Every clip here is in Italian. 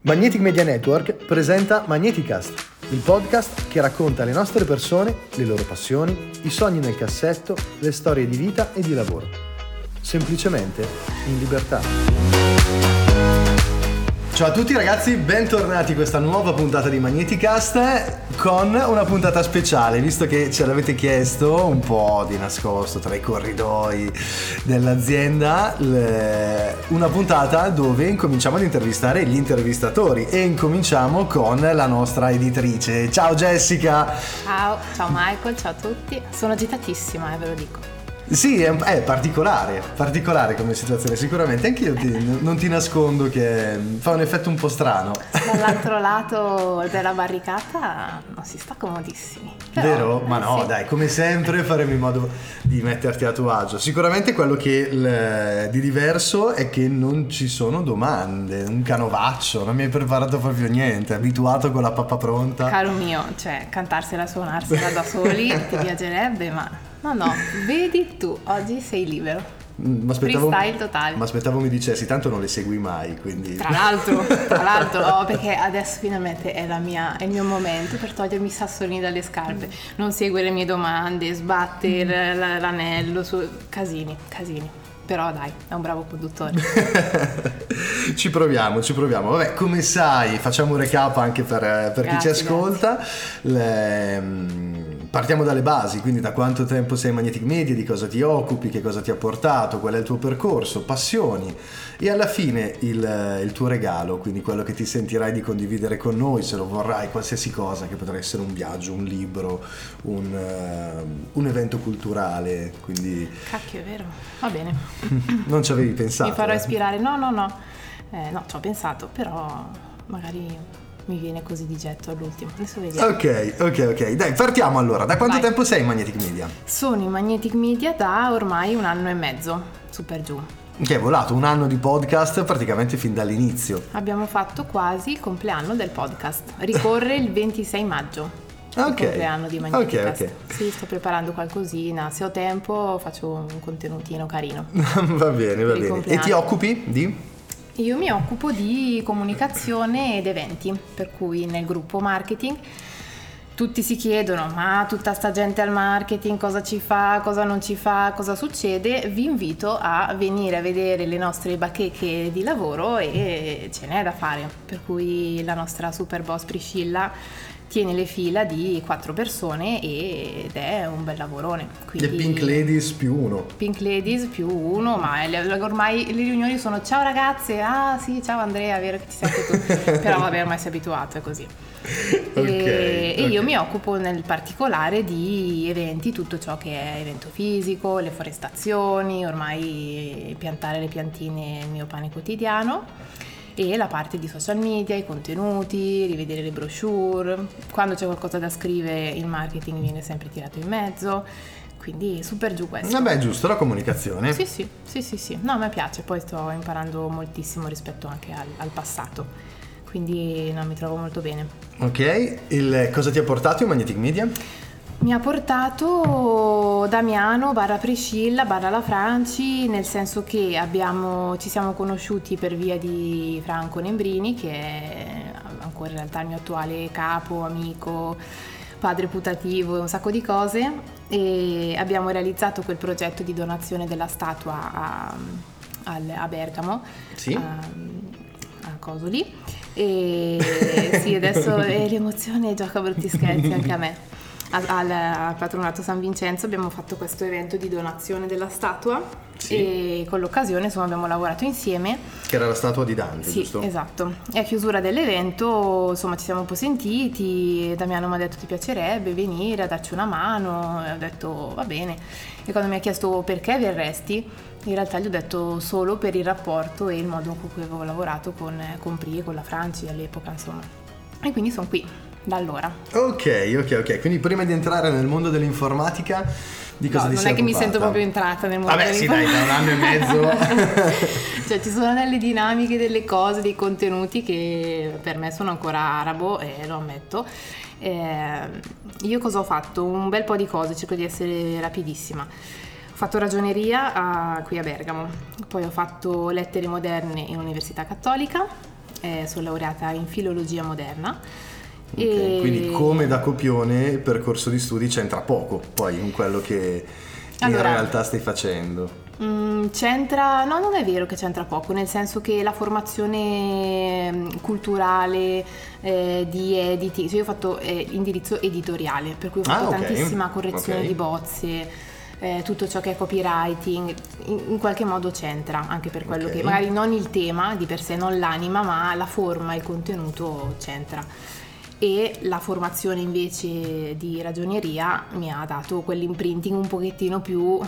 Magnetic Media Network presenta Magneticast, il podcast che racconta le nostre persone, le loro passioni, i sogni nel cassetto, le storie di vita e di lavoro. Semplicemente in libertà. Ciao a tutti ragazzi, bentornati a questa nuova puntata di Magneticast con una puntata speciale, visto che ce l'avete chiesto un po' di nascosto tra i corridoi dell'azienda, una puntata dove incominciamo ad intervistare gli intervistatori e incominciamo con la nostra editrice. Ciao Jessica! Ciao Michael, ciao a tutti. Sono agitatissima, ve lo dico. Sì, è particolare come situazione, sicuramente. Anche io non ti nascondo che fa un effetto un po' strano. Dall'altro lato della barricata non si sta comodissimi. Però, vero? Ma no, sì. Dai, come sempre faremo in modo di metterti a tuo agio. Sicuramente quello che di diverso è che non ci sono domande, un canovaccio, non mi hai preparato proprio niente, abituato con la pappa pronta. Caro mio, cioè cantarsela, suonarsela da soli ti piacerebbe, ma... No, vedi tu, oggi sei libero. Freestyle totale. Ma aspettavo mi dicessi, tanto non le segui mai, quindi... Tra l'altro, no, perché adesso finalmente è il mio momento per togliermi i sassolini dalle scarpe. Non segue le mie domande, sbatte l'anello su... Casini. Però dai, è un bravo conduttore. Ci proviamo. Vabbè, come sai, facciamo un recap anche per chi ci ascolta. Partiamo dalle basi, quindi da quanto tempo sei in Magnetic Media, di cosa ti occupi, che cosa ti ha portato, qual è il tuo percorso, passioni e alla fine il tuo regalo, quindi quello che ti sentirai di condividere con noi, se lo vorrai, qualsiasi cosa, che potrà essere un viaggio, un libro, un evento culturale, quindi... Cacchio, è vero, va bene. Non ci avevi pensato? Mi farò ispirare, no, ci ho pensato, però magari... mi viene così di getto all'ultimo. Adesso vediamo. Ok. Dai, partiamo allora. Da quanto tempo sei in Magnetic Media? Sono in Magnetic Media da ormai 1 anno e mezzo, su per giù. Che è volato 1 anno di podcast praticamente fin dall'inizio. Abbiamo fatto quasi il compleanno del podcast. Ricorre il 26 maggio. Il compleanno di Magneticast. Ok. Sì, sto preparando qualcosina. Se ho tempo faccio un contenutino carino. Va bene. E ti occupi di? Io mi occupo di comunicazione ed eventi, per cui nel gruppo marketing tutti si chiedono: ma tutta sta gente al marketing cosa ci fa, cosa non ci fa, cosa succede? Vi invito a venire a vedere le nostre bacheche di lavoro e ce n'è da fare, per cui la nostra super boss Priscilla tiene le fila di 4 persone ed è un bel lavorone. Quindi, le Pink Ladies più 1. Pink Ladies più 1, ma ormai le riunioni sono: ciao ragazze, sì, ciao Andrea, vero che ci sei anche tu. Però vabbè, ormai sei abituato, è così. E io mi occupo nel particolare di eventi, tutto ciò che è evento fisico, le forestazioni, ormai piantare le piantine è il mio pane quotidiano. E la parte di social media, i contenuti, rivedere le brochure. Quando c'è qualcosa da scrivere, il marketing viene sempre tirato in mezzo, quindi super giù questo. Vabbè, giusto, la comunicazione. Sì. No, a me piace, poi sto imparando moltissimo rispetto anche al passato, quindi mi trovo molto bene. Ok, cosa ti ha portato in Magnetic Media? Mi ha portato Damiano / Priscilla / la Franci, nel senso che ci siamo conosciuti per via di Franco Nembrini, che è ancora in realtà il mio attuale capo, amico, padre putativo e un sacco di cose, e abbiamo realizzato quel progetto di donazione della statua a Bergamo, sì. a Cosoli, e sì, adesso l'emozione gioca brutti scherzi anche a me. Al Patronato San Vincenzo abbiamo fatto questo evento di donazione della statua, sì. E con l'occasione abbiamo lavorato insieme. Che era la statua di Dante, sì, giusto? Esatto. E a chiusura dell'evento ci siamo un po' sentiti, Damiano mi ha detto: ti piacerebbe venire a darci una mano? E ho detto va bene. E quando mi ha chiesto perché verresti, in realtà gli ho detto solo per il rapporto e il modo con cui avevo lavorato con Pri e con la Franci all'epoca, insomma. E quindi sono qui da allora. Ok. Quindi prima di entrare nel mondo dell'informatica, di cosa ti sei occupata? Non è che mi sento proprio entrata nel mondo dell'informatica. Vabbè, sì, dai, da 1 anno e mezzo. Cioè, ci sono delle dinamiche, delle cose, dei contenuti che per me sono ancora arabo, e lo ammetto. Io cosa ho fatto? Un bel po' di cose, cerco di essere rapidissima. Ho fatto ragioneria qui a Bergamo, poi ho fatto lettere moderne in Università Cattolica, sono laureata in filologia moderna. Okay, quindi come da copione il percorso di studi c'entra poco poi con quello che in realtà stai facendo. C'entra, no, non è vero che c'entra poco, nel senso che la formazione culturale di editing, cioè io ho fatto indirizzo editoriale, per cui ho fatto tantissima correzione di bozze, tutto ciò che è copywriting, in qualche modo c'entra, anche per quello che magari non il tema di per sé, non l'anima, ma la forma, il contenuto c'entra. E la formazione invece di ragioneria mi ha dato quell'imprinting un pochettino più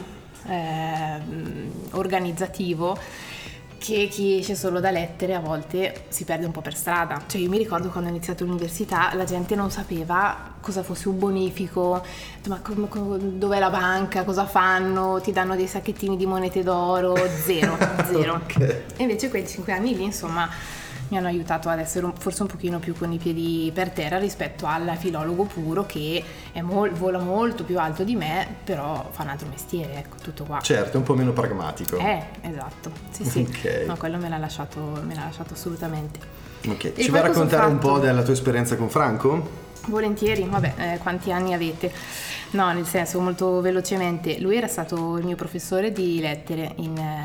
organizzativo, che chi esce solo da lettere a volte si perde un po' per strada. Cioè io mi ricordo quando ho iniziato l'università la gente non sapeva cosa fosse un bonifico, ma dov'è la banca, cosa fanno, ti danno dei sacchettini di monete d'oro, zero. E invece quei 5 anni lì insomma mi hanno aiutato ad essere forse un pochino più con i piedi per terra rispetto al filologo puro che vola molto più alto di me, però fa un altro mestiere, ecco, tutto qua. Certo, è un po' meno pragmatico. Esatto, sì. Okay. No, quello me l'ha lasciato assolutamente. Ok, ci vuoi raccontare un po' della tua esperienza con Franco? Volentieri, vabbè, quanti anni avete? No, nel senso, molto velocemente, lui era stato il mio professore di lettere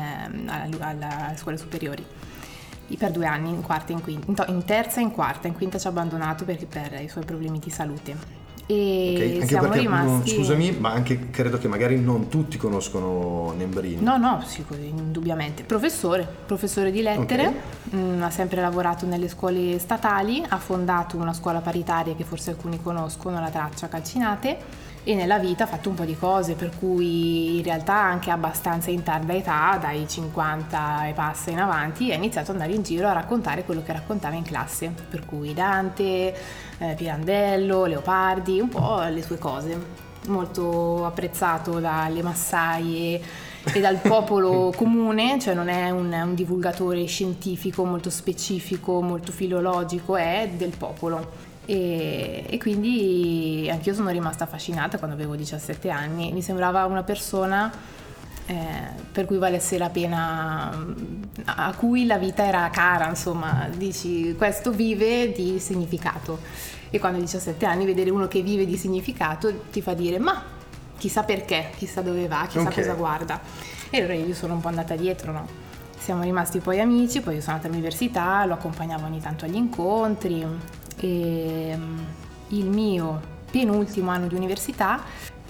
alle scuole superiori per 2 anni, in quarta e in quinta, in terza e in quarta, in quinta ci ha abbandonato per i suoi problemi di salute. E anche siamo perché, rimasti... scusami, ma anche credo che magari non tutti conoscono Nembrini. No, sì, indubbiamente. Professore di lettere, ha sempre lavorato nelle scuole statali, ha fondato una scuola paritaria che forse alcuni conoscono, la Traccia Calcinate, e nella vita ha fatto un po' di cose, per cui in realtà anche abbastanza in tarda età, dai 50 e passa in avanti, ha iniziato ad andare in giro a raccontare quello che raccontava in classe, per cui Dante, Pirandello, Leopardi, un po' le sue cose. Molto apprezzato dalle massaie e dal popolo comune, cioè non è un divulgatore scientifico molto specifico, molto filologico, è del popolo. E quindi anch'io sono rimasta affascinata quando avevo 17 anni, mi sembrava una persona per cui valesse la pena, a cui la vita era cara, insomma, dici questo vive di significato, e quando hai 17 anni vedere uno che vive di significato ti fa dire ma chissà perché, chissà dove va, chissà cosa guarda. E allora io sono un po' andata dietro, no? Siamo rimasti poi amici, poi io sono andata all'università, lo accompagnavo ogni tanto agli incontri. E il mio penultimo anno di università,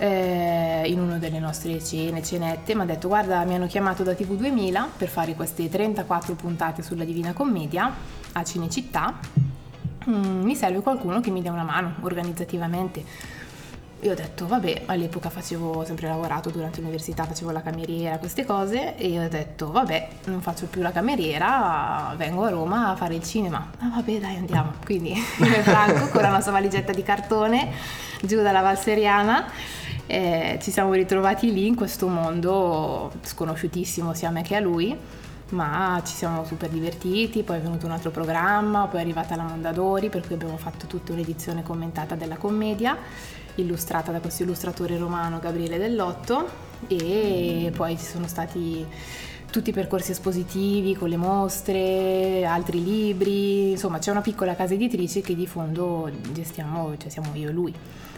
in una delle nostre cenette, mi ha detto guarda, mi hanno chiamato da TV 2000 per fare queste 34 puntate sulla Divina Commedia a Cinecittà, mi serve qualcuno che mi dia una mano organizzativamente. Io ho detto vabbè, all'epoca ho sempre lavorato durante l'università, facevo la cameriera, queste cose, e io ho detto vabbè, non faccio più la cameriera, vengo a Roma a fare il cinema. Ah vabbè, dai, andiamo. Quindi Franco con la nostra valigetta di cartone giù dalla Val Seriana, ci siamo ritrovati lì in questo mondo sconosciutissimo sia a me che a lui, ma ci siamo super divertiti. Poi è venuto un altro programma, poi è arrivata la Mondadori, per cui abbiamo fatto tutta un'edizione commentata della commedia, illustrata da questo illustratore romano Gabriele Dell'Otto, e poi ci sono stati tutti i percorsi espositivi con le mostre, altri libri, insomma c'è una piccola casa editrice che di fondo gestiamo, cioè siamo io e lui,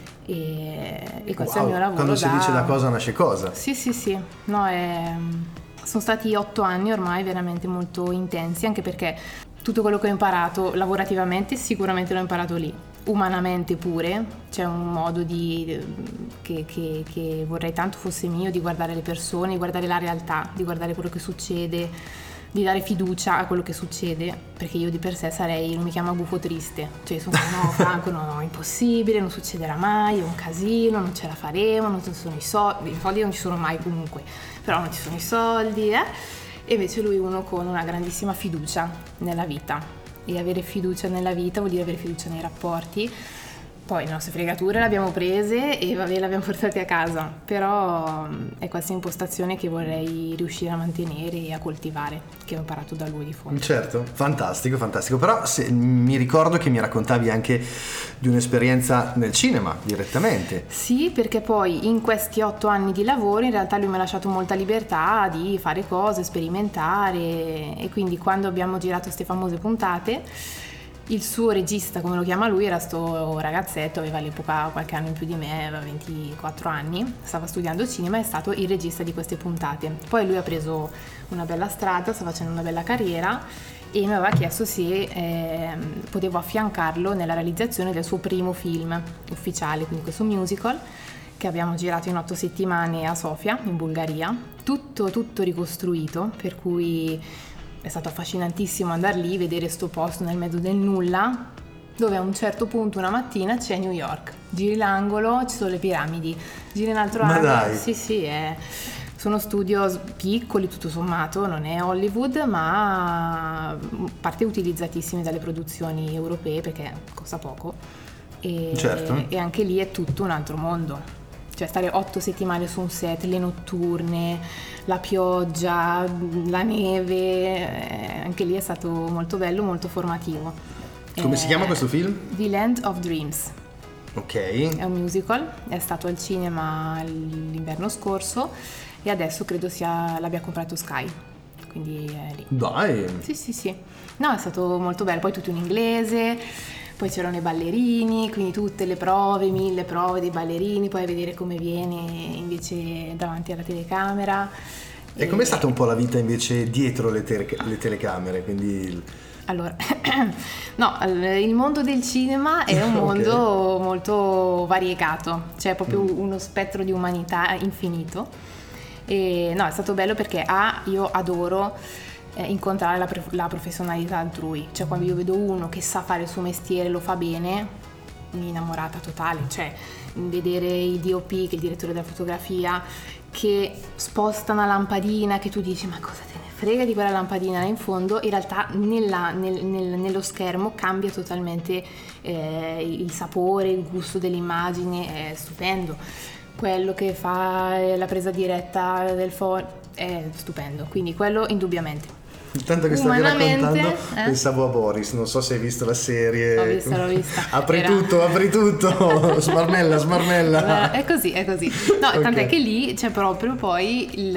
e questo è il mio lavoro. Quando si dice da cosa nasce cosa. Sì, no, sono stati 8 anni ormai veramente molto intensi, anche perché tutto quello che ho imparato lavorativamente sicuramente l'ho imparato lì, umanamente pure. C'è un modo che vorrei tanto fosse mio, di guardare le persone, di guardare la realtà, di guardare quello che succede, di dare fiducia a quello che succede, perché io di per sé non mi chiamo gufo triste, cioè sono no Franco, no, impossibile, non succederà mai, è un casino, non ce la faremo, non ci sono i soldi non ci sono mai comunque, però non ci sono i soldi, E invece lui è uno con una grandissima fiducia nella vita, e avere fiducia nella vita vuol dire avere fiducia nei rapporti, Poi le nostre fregature le abbiamo prese e vabbè, le abbiamo portate a casa, però è questa impostazione che vorrei riuscire a mantenere e a coltivare, che ho imparato da lui di fondo. Certo, fantastico, però mi ricordo che mi raccontavi anche di un'esperienza nel cinema direttamente. Sì, perché poi in questi 8 anni di lavoro in realtà lui mi ha lasciato molta libertà di fare cose, sperimentare, e quindi quando abbiamo girato queste famose puntate, il suo regista, come lo chiama lui, era sto ragazzetto, aveva all'epoca qualche anno in più di me, aveva 24 anni, stava studiando cinema e è stato il regista di queste puntate. Poi lui ha preso una bella strada, sta facendo una bella carriera e mi aveva chiesto se potevo affiancarlo nella realizzazione del suo primo film ufficiale, quindi questo musical che abbiamo girato in 8 settimane a Sofia, in Bulgaria, tutto ricostruito, per cui è stato affascinantissimo andare lì, vedere sto posto nel mezzo del nulla, dove a un certo punto una mattina c'è New York, giri l'angolo, ci sono le piramidi, giri un altro angolo. Dai. Sì, sono studio piccoli tutto sommato, non è Hollywood, ma parte utilizzatissimi dalle produzioni europee perché costa poco e, certo. E anche lì è tutto un altro mondo. Cioè stare 8 settimane su un set, le notturne, la pioggia, la neve, anche lì è stato molto bello, molto formativo. Come si chiama questo film? The Land of Dreams. Ok. È un musical, è stato al cinema l'inverno scorso e adesso credo l'abbia comprato Sky, quindi è lì. Dai! Sì. No, è stato molto bello, poi tutto in inglese. Poi c'erano i ballerini, quindi tutte le prove, 1000 prove dei ballerini, poi vedere come viene invece davanti alla telecamera. E com'è stata un po' la vita invece dietro le telecamere? Quindi Allora, no, il mondo del cinema è un mondo molto variegato, c'è proprio uno spettro di umanità infinito. E no, è stato bello perché io adoro incontrare la professionalità altrui, cioè quando io vedo uno che sa fare il suo mestiere, lo fa bene, mi innamorata totale, cioè vedere il DOP, che è il direttore della fotografia, che sposta una lampadina che tu dici ma cosa te ne frega di quella lampadina là in fondo, in realtà nello schermo cambia totalmente il sapore, il gusto dell'immagine, è stupendo. Quello che fa la presa diretta del phone è stupendo, quindi quello indubbiamente. Intanto che stavi raccontando pensavo a Boris, non so se hai visto la serie. L'ho vista. Apri tutto, smarmella. È così. No, okay. Tant'è che lì c'è proprio poi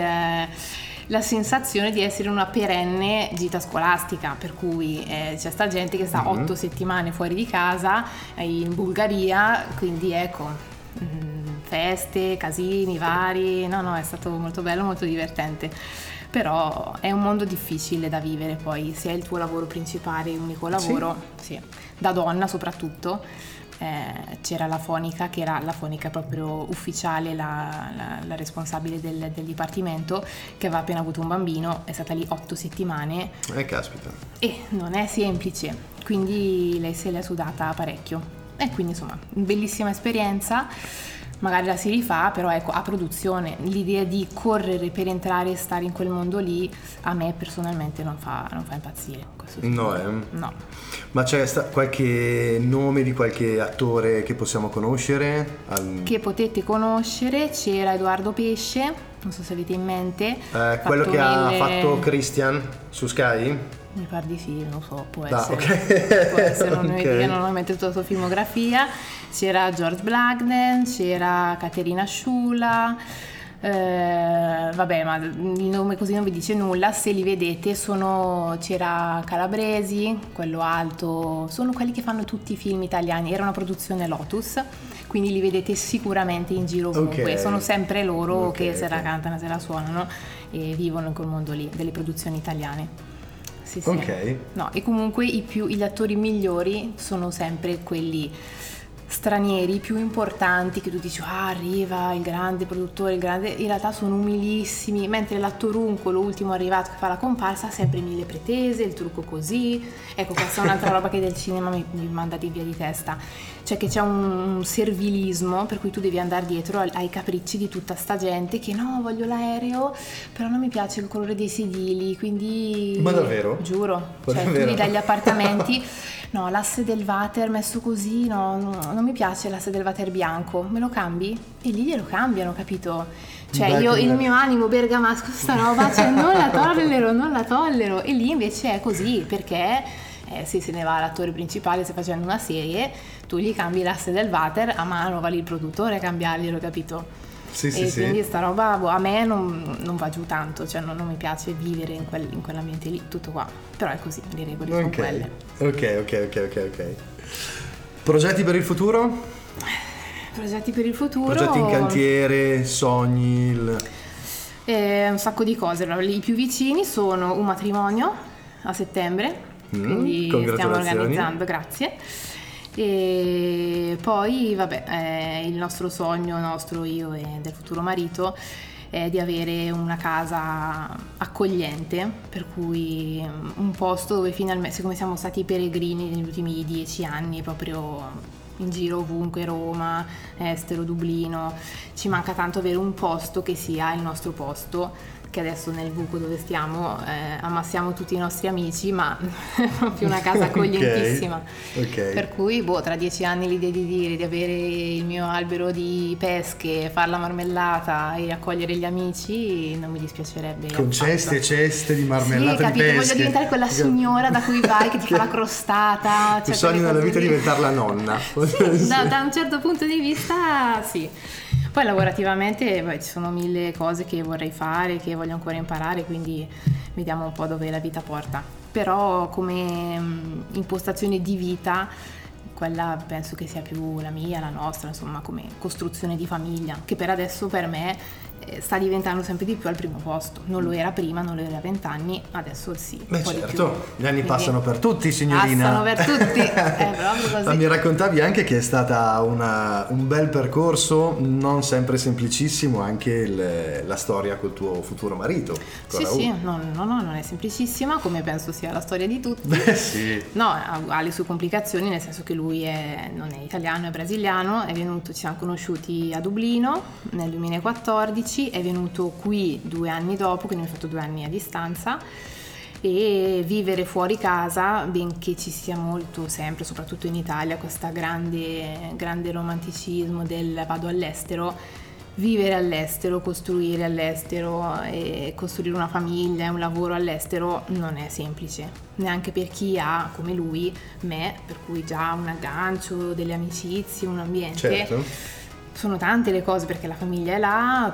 la sensazione di essere una perenne gita scolastica, per cui c'è sta gente che sta 8 settimane fuori di casa in Bulgaria, quindi ecco, feste, casini vari, no, è stato molto bello, molto divertente. Però è un mondo difficile da vivere, poi se è il tuo lavoro principale, unico lavoro, sì. Da donna soprattutto, c'era la fonica, che era la fonica proprio ufficiale, la responsabile del dipartimento, che aveva appena avuto un bambino, è stata lì 8 settimane. Caspita. E non è semplice, quindi lei se l'è sudata parecchio. E quindi insomma, bellissima esperienza. Magari la si rifà, però ecco, a produzione l'idea di correre per entrare e stare in quel mondo lì a me personalmente non fa impazzire. No. Ma c'è qualche nome di qualche attore che possiamo conoscere? Che potete conoscere, c'era Edoardo Pesce, non so se avete in mente. Quello che ha fatto Christian su Sky? Mi pare di sì, non so, può essere, non ho in mente tutta la sua filmografia. C'era George Blagden, c'era Caterina Sciula, vabbè, ma il nome così non vi dice nulla. Se li vedete c'era Calabresi, quello alto, sono quelli che fanno tutti i film italiani, era una produzione Lotus, quindi li vedete sicuramente in giro ovunque, sono sempre loro che se la cantano, se la suonano e vivono in quel mondo lì, delle produzioni italiane. Sì. No, e comunque gli attori migliori sono sempre quelli stranieri, più importanti, che tu dici arriva il grande produttore, in realtà sono umilissimi, mentre l'attorunco, l'ultimo arrivato che fa la comparsa, ha sempre 1000 pretese, il trucco così. Ecco, questa è un'altra roba che del cinema mi manda di via di testa, cioè che c'è un servilismo per cui tu devi andare dietro ai capricci di tutta sta gente che no, voglio l'aereo, però non mi piace il colore dei sedili, quindi... Ma davvero? Giuro, Ma cioè davvero? tu gli dai gli appartamenti No, l'asse del water messo così, no, non mi piace l'asse del water bianco, me lo cambi? E lì glielo cambiano, capito? Cioè il mio animo bergamasco, sta roba, cioè non la tollero, e lì invece è così, perché se ne va l'attore principale, stai facendo una serie, tu gli cambi l'asse del water, a mano va lì il produttore a cambiarglielo, capito? Quindi sta roba a me non va giù tanto, cioè non mi piace vivere in quell'ambiente lì, tutto qua, però è così, le regole sono quelle. Ok. Progetti per il futuro? Progetti per il futuro? Progetti in cantiere, sogni? Un sacco di cose. I più vicini sono un matrimonio a settembre, quindi stiamo organizzando, grazie. E poi il nostro sogno, io e del futuro marito, è di avere una casa accogliente, per cui un posto dove finalmente, siccome siamo stati peregrini negli ultimi 10 anni, proprio in giro ovunque, Roma, Estero, Dublino, ci manca tanto avere un posto che sia il nostro posto, che adesso nel buco dove stiamo ammassiamo tutti i nostri amici, ma è proprio una casa accoglientissima. Okay. Per cui tra 10 anni l'idea di avere il mio albero di pesche, far la marmellata e accogliere gli amici non mi dispiacerebbe. Con ceste e ceste di marmellata di pesche. Voglio diventare quella signora da cui vai che ti fa la crostata. Tu sogni nella vita diventare la nonna. Sì, da un certo punto di vista sì. Poi lavorativamente ci sono 1000 cose che vorrei fare, che voglio ancora imparare, quindi vediamo un po' dove la vita porta. Però come impostazione di vita, quella penso che sia più la mia, la nostra, insomma, come costruzione di famiglia, che per adesso per me sta diventando sempre di più al primo posto. Non lo era prima, non lo era a 20 anni, adesso sì. Beh, certo, gli anni passano per tutti, signorina. Passano per tutti, è proprio così. Ma mi raccontavi anche che è stata un bel percorso, non sempre semplicissimo, anche la storia col tuo futuro marito. Sì, no, non è semplicissima, come penso sia la storia di tutti. Beh, sì. No, ha le sue complicazioni, nel senso che lui non è italiano, è brasiliano, ci siamo conosciuti a Dublino nel 2014, è venuto qui 2 anni dopo, quindi abbiamo fatto 2 anni a distanza, e vivere fuori casa, benché ci sia molto sempre, soprattutto in Italia, questa grande romanticismo del vado all'estero, vivere all'estero, costruire all'estero e costruire una famiglia e un lavoro all'estero non è semplice, neanche per chi ha, come lui, me, per cui già un aggancio, delle amicizie, un ambiente. Certo. Sono tante le cose, perché la famiglia è là,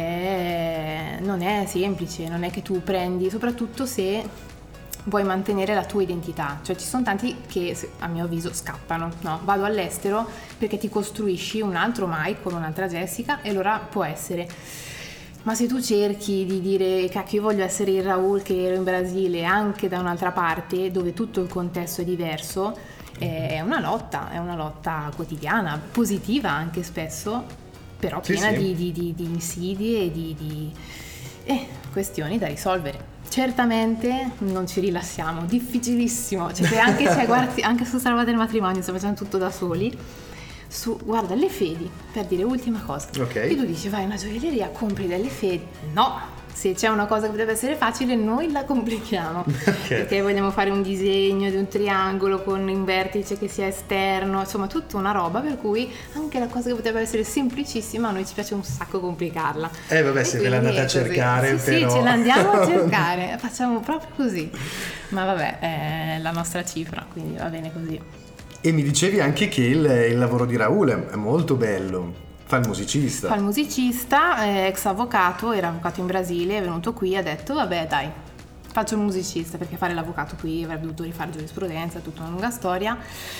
perché non è semplice, non è che tu prendi, soprattutto se vuoi mantenere la tua identità, cioè ci sono tanti che a mio avviso scappano, no, vado all'estero perché ti costruisci un altro Mike con un'altra Jessica e allora può essere, ma se tu cerchi di dire cacchio io voglio essere il Raul che ero in Brasile anche da un'altra parte dove tutto il contesto è diverso, è una lotta quotidiana, positiva anche spesso, però piena di insidie e di questioni da risolvere. Certamente non ci rilassiamo, difficilissimo, cioè anche su sta roba del matrimonio sto facendo tutto da soli. Guarda, le fedi, per dire ultima cosa, okay. E tu dici vai a una gioielleria, compri delle fedi, no, se c'è una cosa che potrebbe essere facile noi la complichiamo, perché vogliamo fare un disegno di un triangolo con un vertice che sia esterno, insomma tutta una roba, per cui anche la cosa che potrebbe essere semplicissima a noi ci piace un sacco complicarla. Vabbè, se ve l'andate a cercare, però. Sì, ce l'andiamo a cercare, facciamo proprio così, ma vabbè, è la nostra cifra, quindi va bene così. E mi dicevi anche che il lavoro di Raul è molto bello. Fa il musicista, ex avvocato, era avvocato in Brasile, è venuto qui e ha detto vabbè dai, faccio il musicista, perché fare l'avvocato qui avrebbe dovuto rifare giurisprudenza, tutta una lunga storia.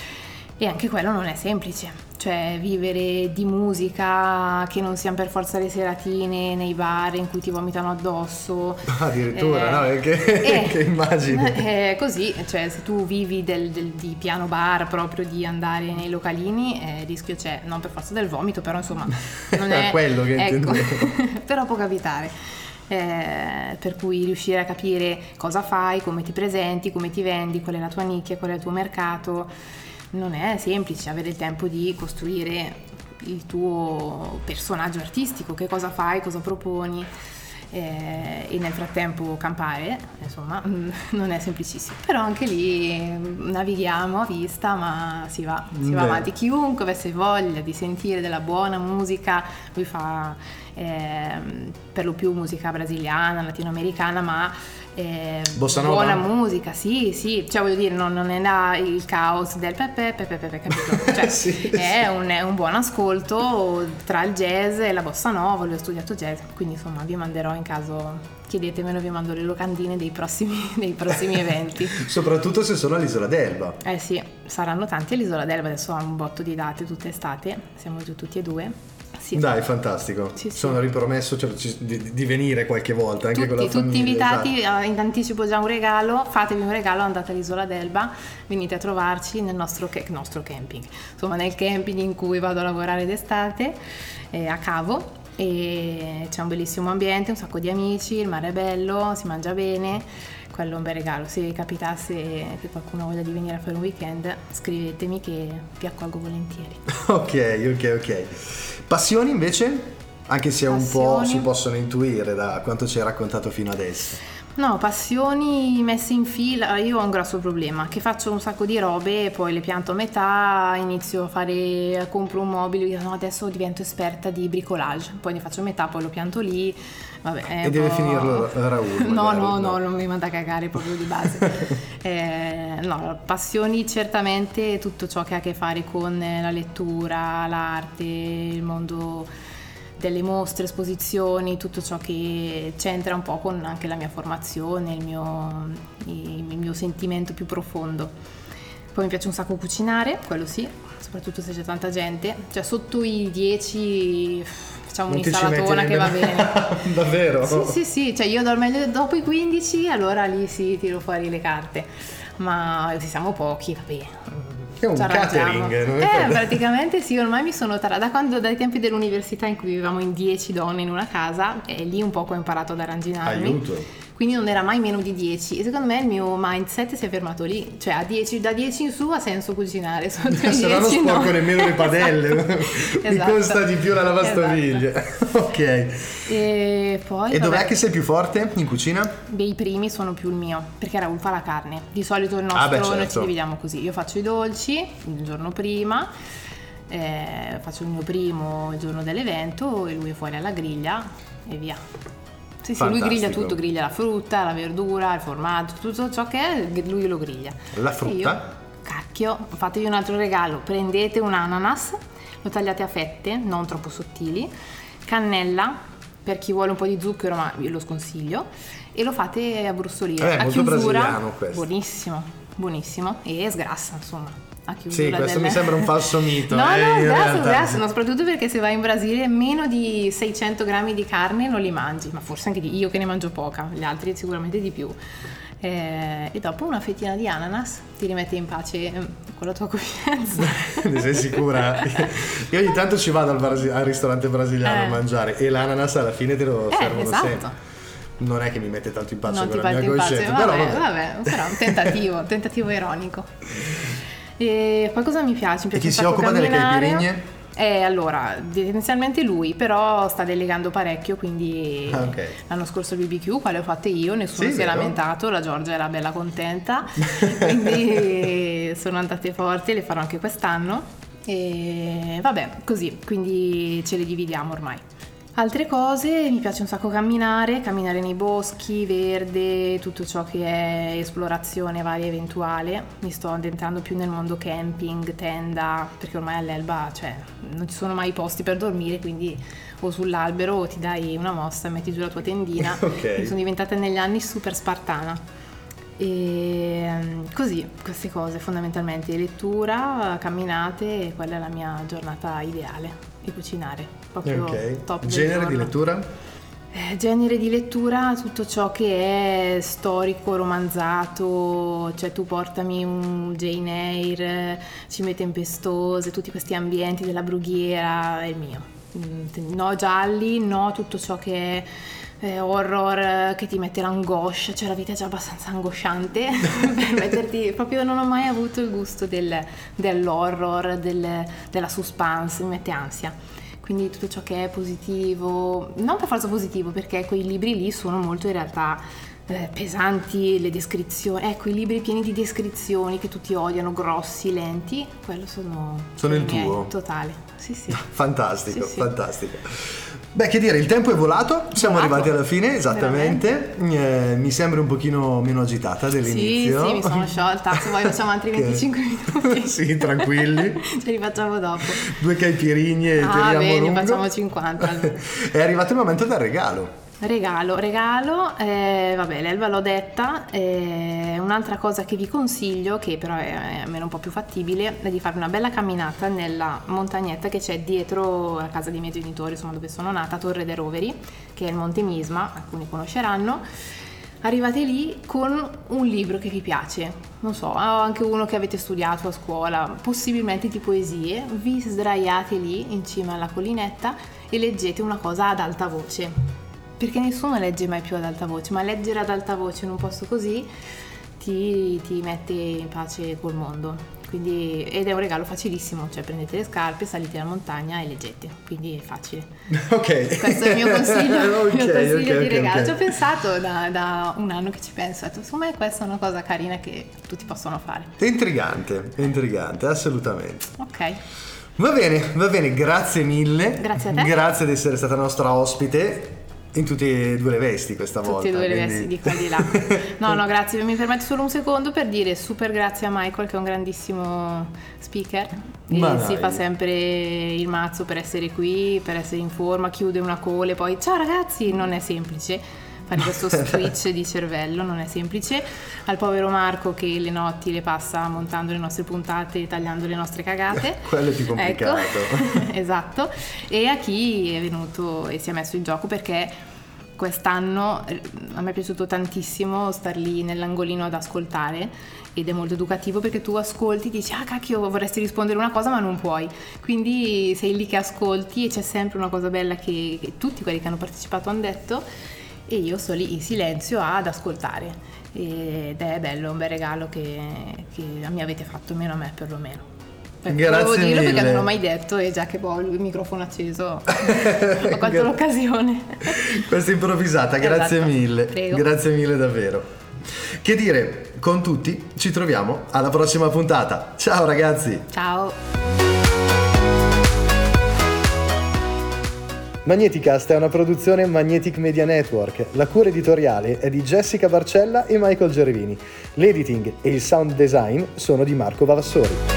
E anche quello non è semplice, cioè vivere di musica che non siano per forza le seratine nei bar in cui ti vomitano addosso. Addirittura, no? Che immagini. Così, cioè se tu vivi di piano bar, proprio di andare nei localini, il rischio c'è, non per forza del vomito, però insomma non è quello che ecco, però può capitare. Per cui riuscire a capire cosa fai, come ti presenti, come ti vendi, qual è la tua nicchia, qual è il tuo mercato. Non è semplice avere il tempo di costruire il tuo personaggio artistico, che cosa fai, cosa proponi, e nel frattempo campare, insomma, non è semplicissimo, però anche lì navighiamo a vista, ma si va avanti. Chiunque avesse voglia di sentire della buona musica, lui fa per lo più musica brasiliana, latinoamericana, ma bossa nova? Buona musica, sì, cioè voglio dire, non è il caos del pepe, capito? Cioè, sì, è un buon ascolto tra il jazz e la bossa nova. Lui ha studiato jazz, quindi insomma vi manderò, in caso chiedetemelo, vi mando le locandine dei prossimi eventi. Soprattutto se sono all'Isola d'Elba. Sì, saranno tanti all'Isola d'Elba, adesso ha un botto di date tutta estate, siamo giù tutti e due. Sì. Dai, fantastico. Sì. Sono ripromesso di venire qualche volta anche con la famiglia. Tutti invitati, esatto. In anticipo già un regalo, fatevi un regalo, andate all'Isola d'Elba, venite a trovarci nel nostro camping, insomma nel camping in cui vado a lavorare d'estate, a Cavo, e c'è un bellissimo ambiente, un sacco di amici, il mare è bello, si mangia bene, quello è un bel regalo. Se capitasse che qualcuno voglia di venire a fare un weekend, scrivetemi che vi accolgo volentieri. Ok. Passioni invece? Anche se un po' si possono intuire da quanto ci hai raccontato fino adesso. No, passioni messe in fila. Io ho un grosso problema, che faccio un sacco di robe, poi le pianto a metà, compro un mobile, no, adesso divento esperta di bricolage, poi ne faccio metà, poi lo pianto lì. Vabbè, e deve finirlo Raul. No, non mi manda a cagare proprio di base. No, passioni certamente tutto ciò che ha a che fare con la lettura, l'arte, il mondo delle mostre, esposizioni, tutto ciò che c'entra un po' con anche la mia formazione, il mio sentimento più profondo. Poi mi piace un sacco cucinare, quello sì, soprattutto se c'è tanta gente, cioè sotto i 10 facciamo un'insalatona che va bene. Davvero? Sì, cioè io dopo i 15 allora lì sì, tiro fuori le carte, ma se siamo pochi, vabbè. È un catering, praticamente sì, ormai mi sono dai tempi dell'università in cui vivevamo in 10 donne in una casa, e lì un poco ho imparato ad arranginarmi. Aiuto. Quindi non era mai meno di 10, e secondo me il mio mindset si è fermato lì, cioè da 10 in su ha senso cucinare, se no non sporco nemmeno le padelle. Esatto. Mi costa di più la lavastoviglie. Esatto. Ok. E dov'è che sei più forte in cucina? Beh, i primi sono più il mio, perché Raul fa la carne, di solito noi ci dividiamo così, io faccio i dolci il giorno prima, faccio il mio primo il giorno dell'evento, e lui è fuori alla griglia e via. Sì, lui griglia tutto, griglia la frutta, la verdura, il formaggio, tutto ciò che è, lui lo griglia. La frutta? Cacchio, fatevi un altro regalo, prendete un ananas, lo tagliate a fette, non troppo sottili, cannella, per chi vuole un po' di zucchero, ma io lo sconsiglio, e lo fate abbrustolire. A molto chiusura, brasiliano questo. Buonissimo, e sgrassa, insomma. Sì, questo mi sembra un falso mito. No, grasso, no, soprattutto perché se vai in Brasile meno di 600 grammi di carne non li mangi, ma forse anche io che ne mangio poca, gli altri sicuramente di più. E dopo una fettina di ananas ti rimette in pace con la tua coscienza. Ne sei sicura? Io ogni tanto ci vado al ristorante brasiliano a mangiare, e l'ananas alla fine te lo servono sempre. Non è che mi mette tanto in pace con la mia coscienza, però un tentativo ironico. E poi cosa mi piace? E chi si occupa delle caipirigne? Allora, tendenzialmente lui, però sta delegando parecchio, quindi l'anno scorso il BBQ, quale ho fatte io, nessuno si è lamentato, la Giorgia era bella contenta, quindi sono andate forti, le farò anche quest'anno, e vabbè, così, quindi ce le dividiamo ormai. Altre cose, mi piace un sacco camminare nei boschi, verde, tutto ciò che è esplorazione varia e eventuale. Mi sto addentrando più nel mondo camping, tenda, perché ormai all'Elba, cioè, non ci sono mai posti per dormire, quindi o sull'albero o ti dai una mossa e metti giù la tua tendina. Mi sono diventata negli anni super spartana. E così, queste cose fondamentalmente, lettura, camminate, quella è la mia giornata ideale, e cucinare, proprio top. Genere di lettura? Genere di lettura, tutto ciò che è storico, romanzato, cioè tu portami un Jane Eyre, Cime tempestose, tutti questi ambienti della brughiera, è il mio. No gialli, no tutto ciò che è horror, che ti mette l'angoscia, cioè la vita è già abbastanza angosciante per metterti, proprio non ho mai avuto il gusto dell'horror, della suspense, mi mette ansia, quindi tutto ciò che è positivo, non per forza positivo, perché quei libri lì sono molto in realtà pesanti, le descrizioni, ecco, i libri pieni di descrizioni che tutti odiano, grossi, lenti, quello sono il tuo totale, sì. Fantastico, sì. fantastico. Beh, che dire, il tempo è volato, siamo arrivati alla fine, esattamente. Mi sembri un pochino meno agitata dell'inizio. Sì, mi sono sciolta, se vuoi facciamo altri 25 minuti. Sì, tranquilli. Ce li facciamo dopo. 2 caipirinhe e tiriamo bene, lungo. facciamo 50 allora. È arrivato il momento del regalo. Regalo, vabbè, l'Elba l'ho detta, un'altra cosa che vi consiglio, che però è almeno un po' più fattibile, è di fare una bella camminata nella montagnetta che c'è dietro la casa dei miei genitori, insomma dove sono nata, Torre dei Roveri, che è il Monte Misma, alcuni conosceranno. Arrivate lì con un libro che vi piace, non so, anche uno che avete studiato a scuola, possibilmente di poesie, vi sdraiate lì in cima alla collinetta e leggete una cosa ad alta voce. Perché nessuno legge mai più ad alta voce, ma leggere ad alta voce in un posto così ti mette in pace col mondo. Quindi, ed è un regalo facilissimo, cioè prendete le scarpe, salite la montagna e leggete, quindi è facile. Ok. Questo è il mio consiglio, di regalo. Okay. Ci ho pensato da un anno che ci penso, ho detto, secondo me questa è una cosa carina che tutti possono fare. È intrigante, assolutamente. Ok. Va bene, grazie mille. Grazie a te. Grazie di essere stata nostra ospite. In tutte e 2 le vesti questa volta. Tutte e 2 le vesti di qua e di là. No, grazie. Mi permetto solo un secondo per dire super grazie a Michael, che è un grandissimo speaker. E si fa sempre il mazzo per essere qui, per essere in forma, chiude una call e poi ciao ragazzi, non è semplice. Fare questo switch di cervello non è semplice. Al povero Marco che le notti le passa montando le nostre puntate e tagliando le nostre cagate. Quello è più complicato. Ecco. Esatto. E a chi è venuto e si è messo in gioco, perché quest'anno a me è piaciuto tantissimo star lì nell'angolino ad ascoltare, ed è molto educativo perché tu ascolti, dici cacchio, vorresti rispondere una cosa ma non puoi, quindi sei lì che ascolti e c'è sempre una cosa bella che tutti quelli che hanno partecipato hanno detto, e io sto lì in silenzio ad ascoltare, ed è bello, un bel regalo che mi avete fatto, almeno a me perlomeno. Volevo dirlo perché non l'ho mai detto, e già che ho il microfono acceso ho colto l'occasione. Questa improvvisata, grazie mille. Prego. Grazie mille davvero. Che dire, con tutti ci troviamo alla prossima puntata. Ciao ragazzi. Ciao. Magneticast è una produzione Magnetic Media Network. La cura editoriale è di Jessica Barcella e Michael Gervini. L'editing e il sound design sono di Marco Vavassori.